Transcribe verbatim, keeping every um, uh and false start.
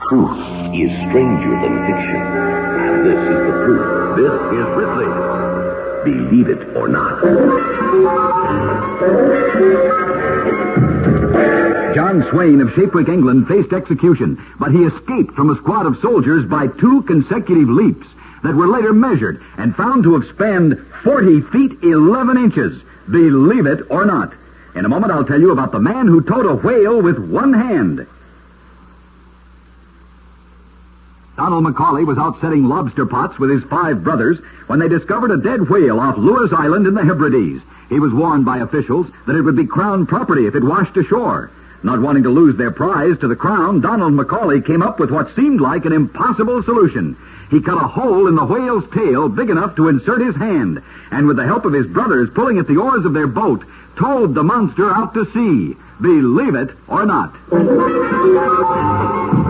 Truth is stranger than fiction. And this is the proof. This is Ripley. Believe it or not. John Swain of Shapewick, England, faced execution, but he escaped from a squad of soldiers by two consecutive leaps that were later measured and found to have spanned forty feet, eleven inches. Believe it or not. In a moment, I'll tell you about the man who towed a whale with one hand. Donald Macaulay was out setting lobster pots with his five brothers when they discovered a dead whale off Lewis Island in the Hebrides. He was warned by officials that it would be Crown property if it washed ashore. Not wanting to lose their prize to the Crown, Donald Macaulay came up with what seemed like an impossible solution. He cut a hole in the whale's tail big enough to insert his hand, and with the help of his brothers pulling at the oars of their boat, towed the monster out to sea. Believe it or not.